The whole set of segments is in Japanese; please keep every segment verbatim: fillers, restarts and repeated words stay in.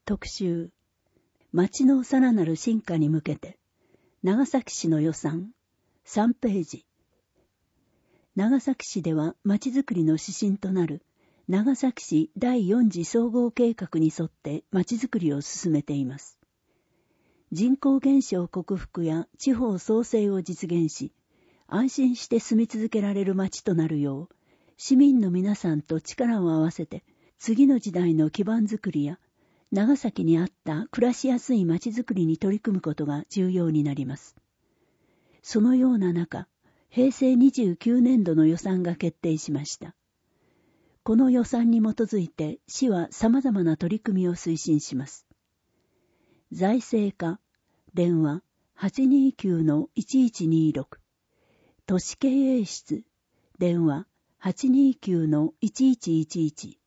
特集、町のさらなる進化に向けて、長崎市の予算、さんページ。長崎市では町づくりの指針となる長崎市だいよん次総合計画に沿って町づくりを進めています。人口減少克服や地方創生を実現し、安心して住み続けられる町となるよう、市民の皆さんと力を合わせて、次の時代の基盤づくりや、長崎にあった暮らしやすい町づくりに取り組むことが重要になります。そのような中、へいせいにじゅうきゅうねんどの予算が決定しました。この予算に基づいて、市は様々な取り組みを推進します。財政課、電話 はちにきゅうのいちいちにろく、都市経営室、電話 はちにきゅうのいちいちいちいち。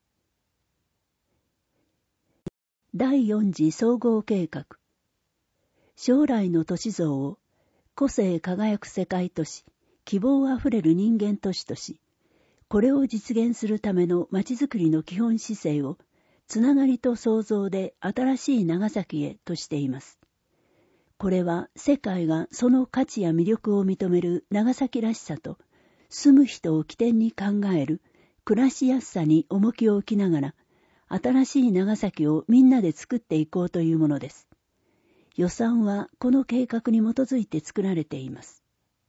だいよん次総合計画。将来の都市像を個性輝く世界都市、希望あふれる人間都市とし、これを実現するためのまちづくりの基本姿勢を、つながりと創造で新しい長崎へとしています。これは世界がその価値や魅力を認める長崎らしさと、住む人を起点に考える暮らしやすさに重きを置きながら、新しい長崎をみんなで作っていこうというものです。予算はこの計画に基づいて作られています。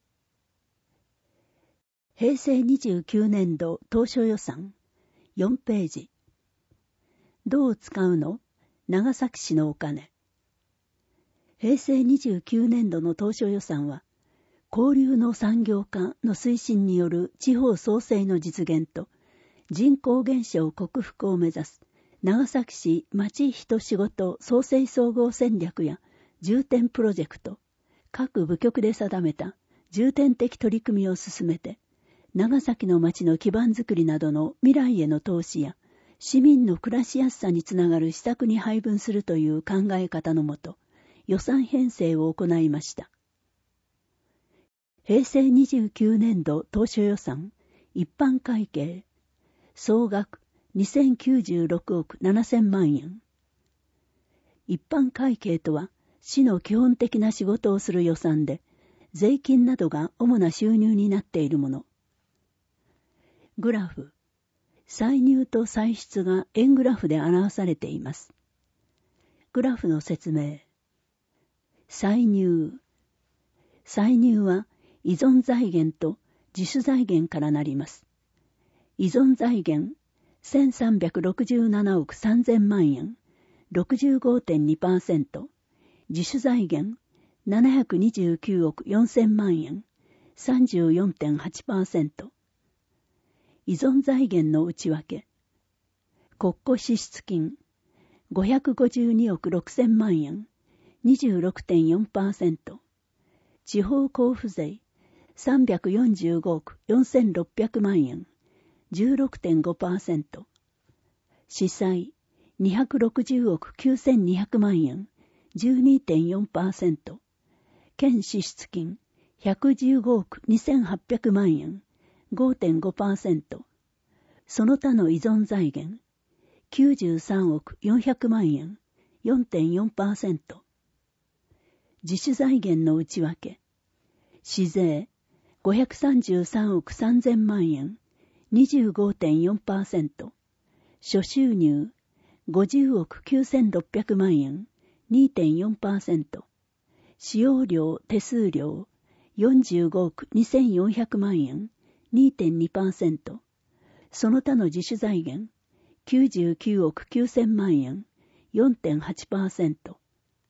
へいせいにじゅうきゅうねんど当初予算よんページ。どう使うの？長崎市のお金。へいせいにじゅうきゅうねんどの当初予算は、交流の産業化の推進による地方創生の実現と、人口減少克服を目指す長崎市町人仕事創生総合戦略や重点プロジェクト、各部局で定めた重点的取り組みを進めて、長崎の町の基盤づくりなどの未来への投資や、市民の暮らしやすさにつながる施策に配分するという考え方のもと、予算編成を行いました。へいせいにじゅうきゅうねんど当初予算、一般会計、総額にせんきゅうじゅうろくおくななせんまんえん。一般会計とは、市の基本的な仕事をする予算で、税金などが主な収入になっているもの。グラフ。歳入と歳出が円グラフで表されています。グラフの説明。歳入。歳入は依存財源と自主財源からなります。依存財源せんさんびゃくろくじゅうななおくさんぜんまんえん、ろくじゅうごてんにパーセント。自主財源ななひゃくにじゅうきゅうおくよんせんまんえん、さんじゅうよんてんはちパーセント。依存財源の内訳。国庫支出金ごひゃくごじゅうにおくろくせんまんえん、にじゅうろくてんよんパーセント。地方交付税さんびゃくよんじゅうごおくよんせんろっぴゃくまんえん、じゅうろくてんごパーセント。市債にひゃくろくじゅうおくきゅうせんにひゃくまんえん、じゅうにてんよんパーセント。県支出金ひゃくじゅうごおくにせんはっぴゃくまんえん、ごてんごパーセント。その他の依存財源きゅうじゅうさんおくよんひゃくまんえん、よんてんよんパーセント。自主財源の内訳。市税ごひゃくさんじゅうさんおくさんぜんまんえん、にじゅうごてんよんパーセント。諸収入ごじゅうおくきゅうせんろっぴゃくまんえん、にてんよんパーセント。使用料手数料よんじゅうごおくにせんよんひゃくまんえん、にてんにパーセント。その他の自主財源きゅうじゅうきゅうおくきゅうせんまんえん、よんてんはちパーセント。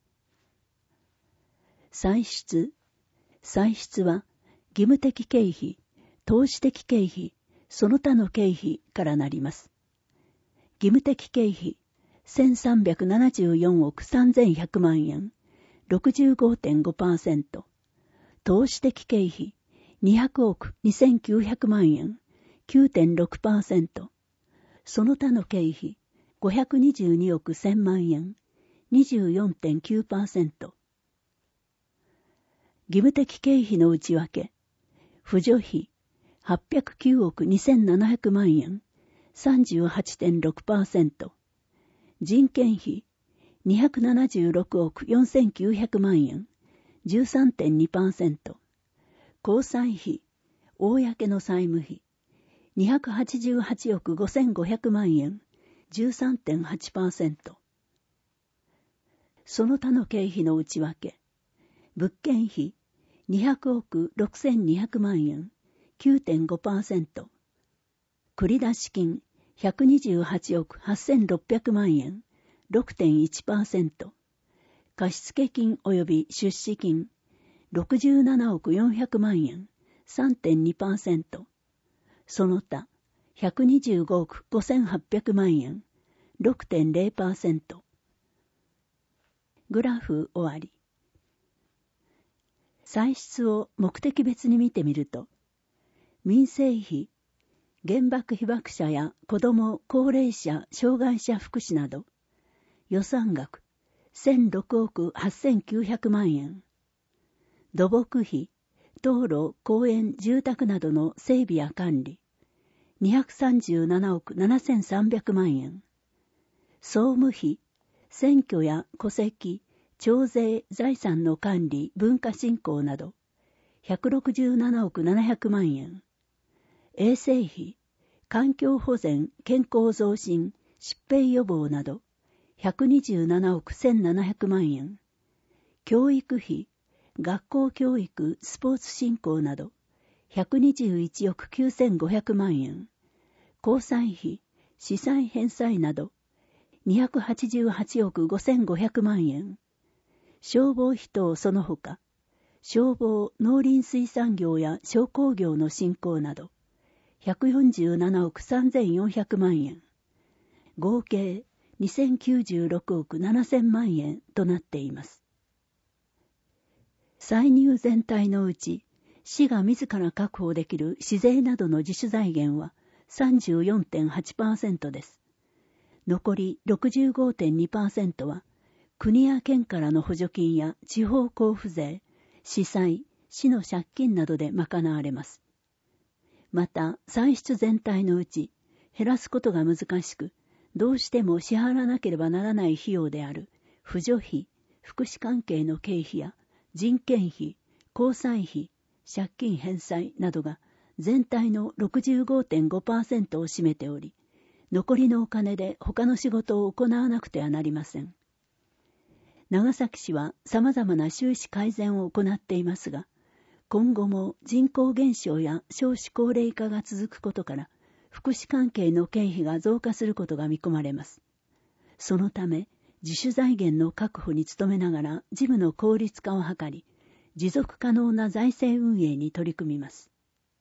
歳出。歳出は義務的経費、投資的経費、その他の経費からなります。義務的経費せんさんびゃくななじゅうよんおくさんぜんひゃくまんえん、ろくじゅうごてんごパーセント。投資的経費にひゃくおくにせんきゅうひゃくまんえん、きゅうてんろくパーセント。その他の経費ごひゃくにじゅうにおくせんまんえん、にじゅうよんてんきゅうパーセント。義務的経費の内訳。扶助費はっぴゃくきゅうおくにせんななひゃくまんえん、さんじゅうはちてんろくパーセント。人件費にひゃくななじゅうろくおくよんせんきゅうひゃくまんえん、じゅうさんてんにパーセント。公債費、公の債務費、にひゃくはちじゅうはちおくごせんごひゃくまんえん、じゅうさんてんはちパーセント。その他の経費の内訳、物件費、にひゃくおくろくせんにひゃくまんえん、きゅうてんごパーセント。繰出金、ひゃくにじゅうはちおくはっせんろっぴゃくまんえん、ろくてんいちパーセント。貸付金及び出資金、ろくじゅうななおくよんひゃくまんえん、さんてんにパーセント。その他、ひゃくにじゅうごおくごせんはっぴゃくまんえん、ろくてんゼロパーセント。グラフ終わり。歳出を目的別に見てみると、民生費、原爆被爆者や子ども・高齢者・障害者福祉など、予算額せんろくおくはっせんきゅうひゃくまんえん。土木費、道路・公園・住宅などの整備や管理、にひゃくさんじゅうななおくななせんさんびゃくまんえん。総務費、選挙や戸籍、徴税・財産の管理・文化振興など、ひゃくろくじゅうななおくななひゃくまんえん。衛生費、環境保全・健康増進、疾病予防など、ひゃくにじゅうななおくせんななひゃくまんえん。教育費、学校教育・スポーツ振興など、ひゃくにじゅういちおくきゅうせんごひゃくまんえん。公債費、資産返済など、にひゃくはちじゅうはちおくごせんごひゃくまんえん。消防費等その他、消防・農林水産業や商工業の振興など、ひゃくよんじゅうななおくさんぜんよんひゃくまんえん。合計にせんきゅうじゅうろくおくななせんまんえんとなっています。歳入全体のうち、市が自ら確保できる市税などの自主財源は さんじゅうよんてんはちパーセント です。残り ろくじゅうごてんにパーセント は、国や県からの補助金や地方交付税、市債、市の借金などで賄われます。また、歳出全体のうち、減らすことが難しく、どうしても支払わなければならない費用である、扶助費、福祉関係の経費や、人件費、交際費、借金返済などが全体の ろくじゅうごてんごパーセント を占めており、残りのお金で他の仕事を行わなくてはなりません。長崎市は様々な収支改善を行っていますが、今後も人口減少や少子高齢化が続くことから、福祉関係の経費が増加することが見込まれます。そのため、自主財源の確保に努めながら事務の効率化を図り、持続可能な財政運営に取り組みます。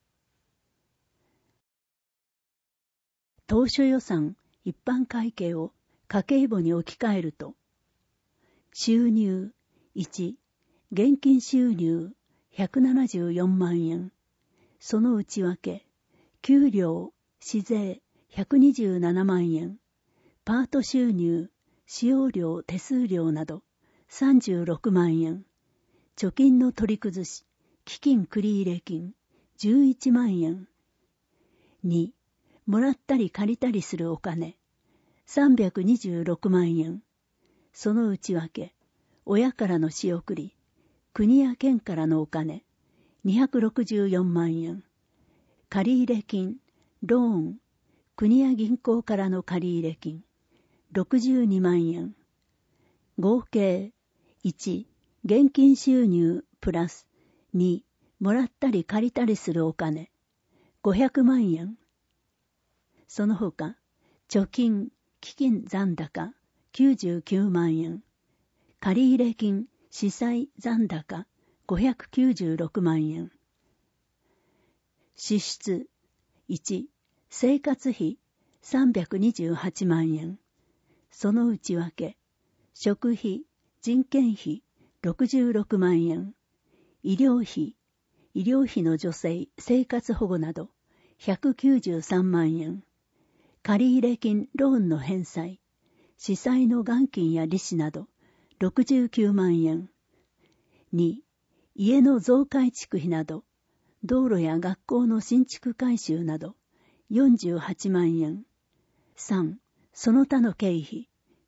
当初予算一般会計を家計簿に置き換えると、収入いち、現金収入ひゃくななじゅうよんまんえん、その内訳、給料、市税ひゃくにじゅうななまんえん、パート収入、使用料、手数料などさんじゅうろくまんえん、貯金の取り崩し、基金繰入金じゅういちまんえん。に、もらったり借りたりするお金さんびゃくにじゅうろくまんえん。その内訳、親からの仕送り、国や県からのお金にひゃくろくじゅうよんまんえん。借入金、ローン、国や銀行からの借入金ろくじゅうにまんえん。合計いち、現金収入プラスに、もらったり借りたりするお金ごひゃくまんえん。その他、貯金、基金残高きゅうじゅうきゅうまんえん。借入金、市債残高ごひゃくきゅうじゅうろくまんえん。支出いち、生活費さんびゃくにじゅうはちまんえん。その内訳、食費、人件費ろくじゅうろくまんえん。医療費、医療費の助成、生活保護などひゃくきゅうじゅうさんまんえん。借入金、ローンの返済、市債の元金や利子などろくじゅうきゅうまんえん。に、家の増改築費など、道路や学校の新築改修などよんじゅうはちまんえん。さん、その他の経費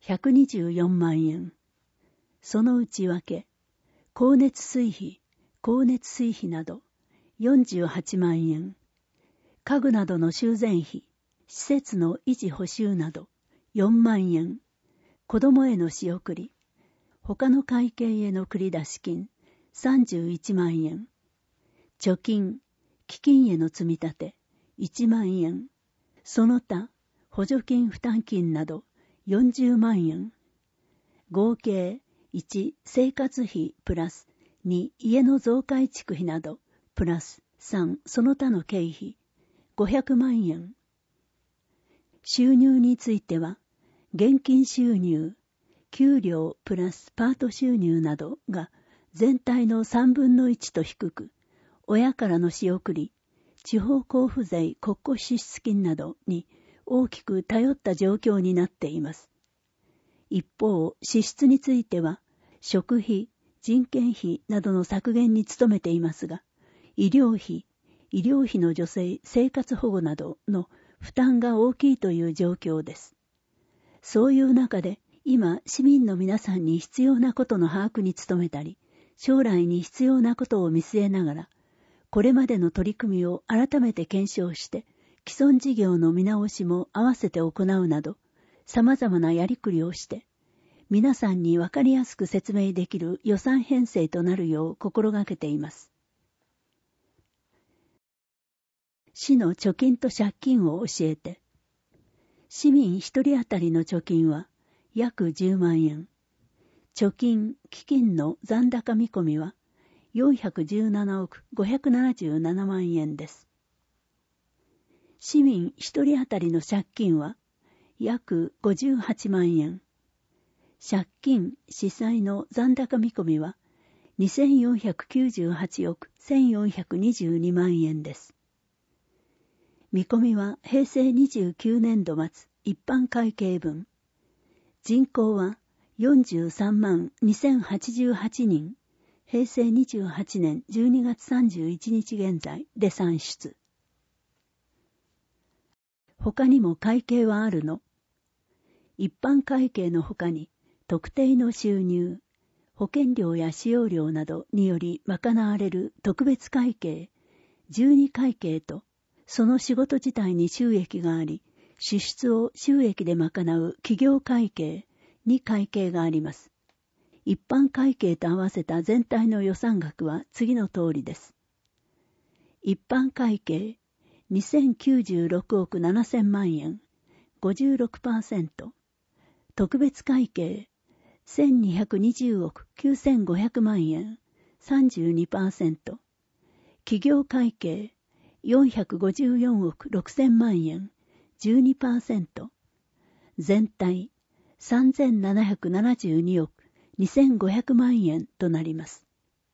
ひゃくにじゅうよんまんえん。その内訳、光熱水費、光熱水費などよんじゅうはちまんえん。家具などの修繕費、施設の維持補修などよんまんえん。子供への仕送り、他の会計への繰出金さんじゅういちまんえん。貯金、基金への積み立ていちまんえん。その他、補助金負担金などよんじゅうまんえん。合計いち生活費プラスに家の増改築費などプラスさんその他の経費ごひゃくまんえん。収入については現金収入、給料プラスパート収入などが全体のさんぶんのいちと低く、親からの仕送り、地方交付税国庫支出金などに大きく頼った状況になっています。一方、支出については、食費、人件費などの削減に努めていますが、医療費、医療費の助成、生活保護などの負担が大きいという状況です。そういう中で、今、市民の皆さんに必要なことの把握に努めたり、将来に必要なことを見据えながら、これまでの取り組みを改めて検証して、既存事業の見直しも合わせて行うなど、様々なやりくりをして、皆さんにわかりやすく説明できる予算編成となるよう心がけています。市の貯金と借金を教えて、市民一人当たりの貯金は約じゅうまんえん。貯金、基金の残高見込みはよんひゃくじゅうななおくごひゃくななじゅうななまんえんです。市民一人当たりの借金は約ごじゅうはちまんえん。借金、市債の残高見込みはにせんよんひゃくきゅうじゅうはちおくせんよんひゃくにじゅうにまんえんです。見込みは平成にじゅうきゅうねんど末一般会計分。人口はよんじゅうさんまんにせんはちじゅうはちにん。平成にじゅうはちねんじゅうにがつさんじゅういちにち現在で算出。他にも会計はあるの？一般会計の他に特定の収入、保険料や使用料などにより賄われる特別会計、十二会計と、その仕事自体に収益があり、支出を収益で賄う企業会計に会計があります。一般会計と合わせた全体の予算額は次の通りです。一般会計にせんきゅうじゅうろくおくななせんまんえん、ごじゅうろくパーセント。特別会計せんにひゃくにじゅうおくきゅうせんごひゃくまんえん、さんじゅうにパーセント。企業会計よんひゃくごじゅうよんおくろくせんまんえん、じゅうにパーセント。全体さんぜんななひゃくななじゅうにおくにせんごひゃくまんえんとなります。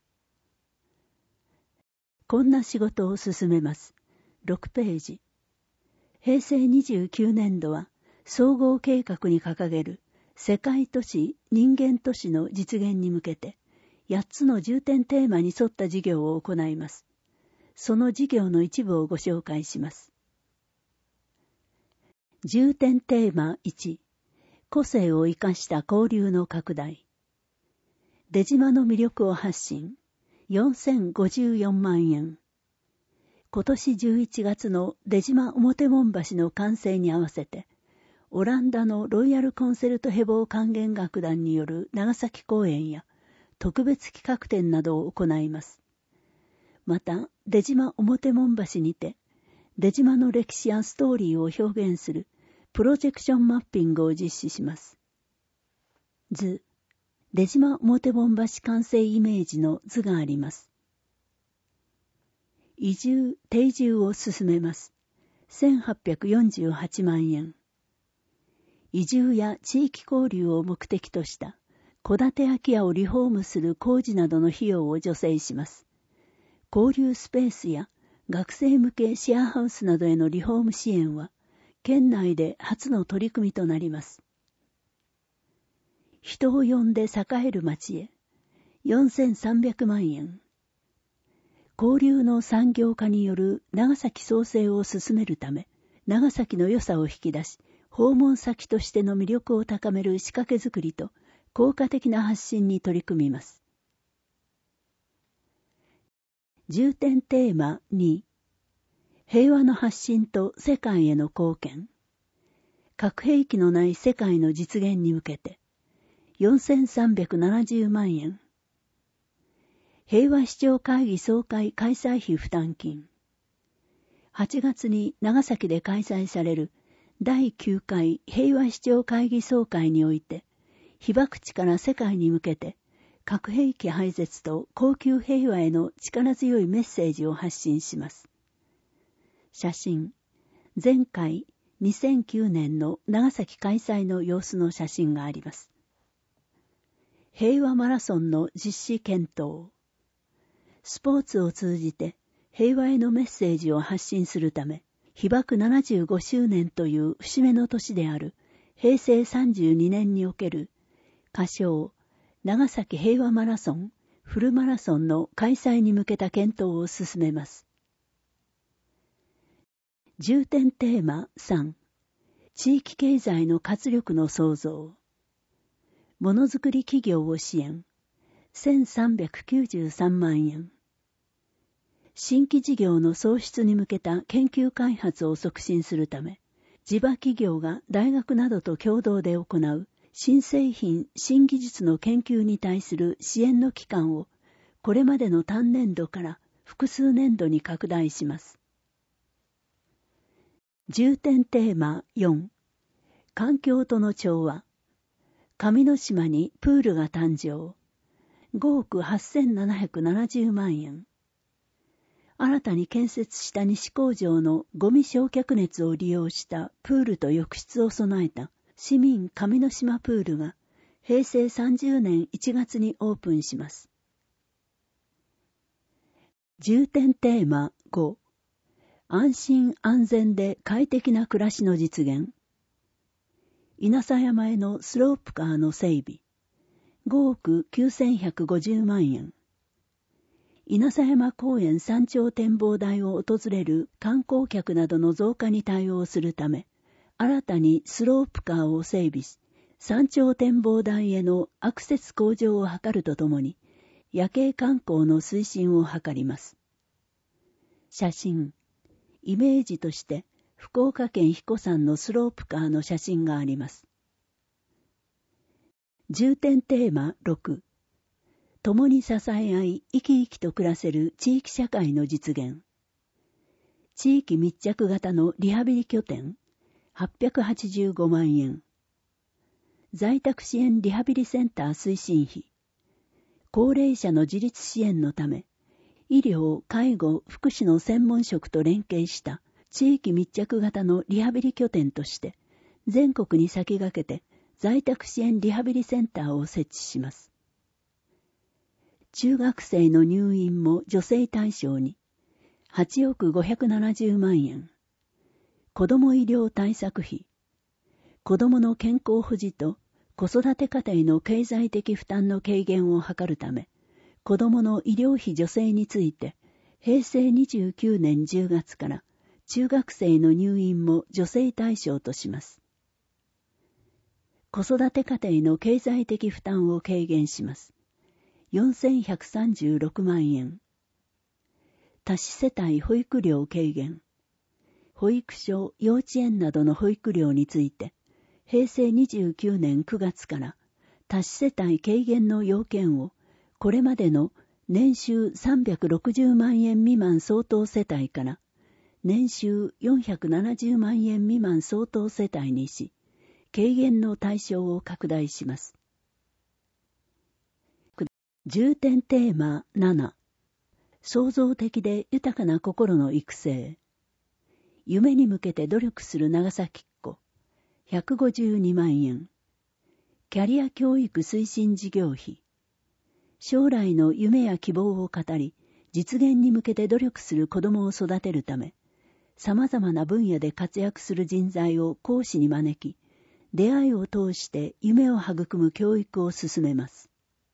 こんな仕事を進めます。ろくページ。平成にじゅうきゅうねんどは総合計画に掲げる世界都市人間都市の実現に向けてやっつの重点テーマに沿った事業を行います。その事業の一部をご紹介します。重点テーマいち、個性を生かした交流の拡大。出島の魅力を発信、よんせんごじゅうよんまんえん。今年じゅういちがつの出島表門橋の完成に合わせて、オランダのロイヤルコンセルトヘボー管弦楽団による長崎公演や特別企画展などを行います。また、出島表門橋にて、出島の歴史やストーリーを表現するプロジェクションマッピングを実施します。図、出島表門橋完成イメージの図があります。移住、定住を進めます。せんはっぴゃくよんじゅうはちまんえん。移住や地域交流を目的とした戸建て空き家をリフォームする工事などの費用を助成します。交流スペースや学生向けシェアハウスなどへのリフォーム支援は県内で初の取り組みとなります。人を呼んで栄える町へよんせんさんびゃくまんえん。交流の産業化による長崎創生を進めるため、長崎の良さを引き出し、 訪問先としての魅力を高める仕掛け作りと効果的な発信に取り組みます。重点テーマに、平和の発信と世界への貢献。核兵器のない世界の実現に向けて、よんせんさんびゃくななじゅうまんえん。平和視聴会議総会開催費負担金。はちがつに長崎で開催されるだいきゅうかい平和視聴会議総会において、被爆地から世界に向けて核兵器廃絶と恒久平和への力強いメッセージを発信します。写真、前回にせんきゅうねんの長崎開催の様子の写真があります。平和マラソンの実施検討。スポーツを通じて平和へのメッセージを発信するため、被爆ななじゅうごしゅうねんという節目の年であるへいせいさんじゅうにねんにおける仮称長崎平和マラソンフルマラソンの開催に向けた検討を進めます。重点テーマさん、地域経済の活力の創造。ものづくり企業を支援、せんさんびゃくきゅうじゅうさんまんえん。新規事業の創出に向けた研究開発を促進するため、地場企業が大学などと共同で行う新製品・新技術の研究に対する支援の期間を、これまでの単年度から複数年度に拡大します。重点テーマよん、環境との調和。上之島にプールが誕生。ごおくはっせんななひゃくななじゅうまんえん。新たに建設した西工場のゴミ焼却熱を利用したプールと浴室を備えた市民上之島プールがへいせいさんじゅうねんいちがつにオープンします。重点テーマご、安心安全で快適な暮らしの実現。稲佐山へのスロープカーの整備。ごおくきゅうせんひゃくごじゅうまんえん。稲佐山公園山頂展望台を訪れる観光客などの増加に対応するため、新たにスロープカーを整備し、山頂展望台へのアクセス向上を図るとともに、夜景観光の推進を図ります。写真、イメージとして福岡県英彦山のスロープカーの写真があります。重点テーマろく、共に支え合い生き生きと暮らせる地域社会の実現。地域密着型のリハビリ拠点はっぴゃくはちじゅうごまんえん。在宅支援リハビリセンター推進費。高齢者の自立支援のため、医療・介護・福祉の専門職と連携した地域密着型のリハビリ拠点として、全国に先駆けて在宅支援リハビリセンターを設置します。中学生の入院も女性対象にはちおくごひゃくななじゅうまんえん。子ども医療対策費。子どもの健康保持と子育て家庭の経済的負担の軽減を図るため、子どもの医療費助成について、へいせいにじゅうきゅうねんじゅうがつから中学生の入院も女性対象とします。子育て家庭の経済的負担を軽減します。よんせんひゃくさんじゅうろくまんえん。多子世帯保育料軽減。保育所、幼稚園などの保育料について、へいせいにじゅうきゅうねんくがつから多子世帯軽減の要件を、これまでの年収さんびゃくろくじゅうまんえん未満相当世帯から、年収よんひゃくななじゅうまんえん未満相当世帯にし、軽減の対象を拡大します。重点テーマなな、創造的で豊かな心の育成。夢に向けて努力する長崎っ子、ひゃくごじゅうにまんえん。キャリア教育推進事業費。将来の夢や希望を語り、実現に向けて努力する子どもを育てるため、様々な分野で活躍する人材を講師に招き、出会いを通して夢を育む教育を進めます。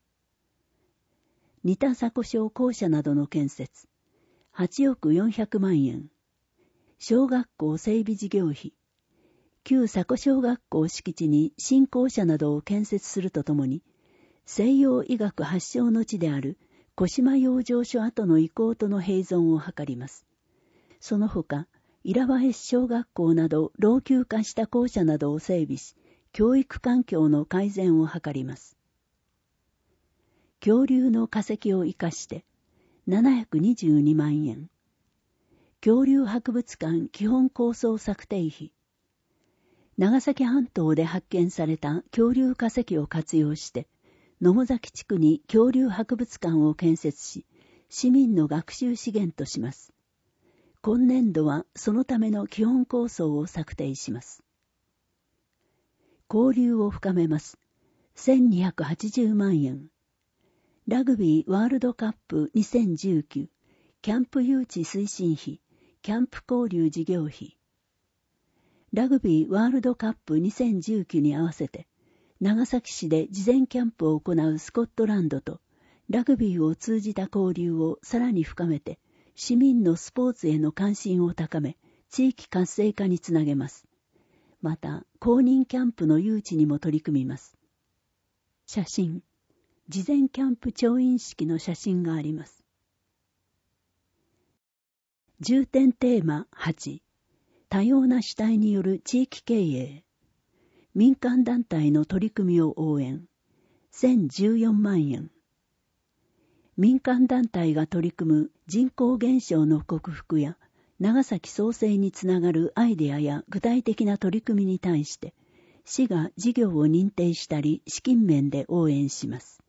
似た佐古小校舎などの建設、はちおくよんひゃくまんえん。小学校整備事業費、 旧佐古小学校敷地に新校舎などを建設するとともに、西洋医学発祥の地である小島養生所跡の遺構との併存を図ります。その他、入間越小学校など老朽化した校舎などを整備し、教育環境の改善を図ります。恐竜の化石を生かしてななひゃくにじゅうにまんえん。恐竜博物館基本構想策定費。長崎半島で発見された恐竜化石を活用して、野母崎地区に恐竜博物館を建設し、市民の学習資源とします。今年度はそのための基本構想を策定します。交流を深めます。せんにひゃくはちじゅうまんえん。ラグビーワールドカップにせんじゅうきゅう、キャンプ誘致推進費、キャンプ交流事業費。ラグビーワールドカップにせんじゅうきゅうに合わせて、長崎市で事前キャンプを行うスコットランドと、ラグビーを通じた交流をさらに深めて、市民のスポーツへの関心を高め、地域活性化につなげます。また、公認キャンプの誘致にも取り組みます。写真。事前キャンプ調印式の写真があります。重点テーマはち、多様な主体による地域経営。民間団体の取り組みを応援。せんじゅうよんまんえん。民間団体が取り組む人口減少の克服や長崎創生につながるアイデアや具体的な取り組みに対して、市が事業を認定したり資金面で応援します。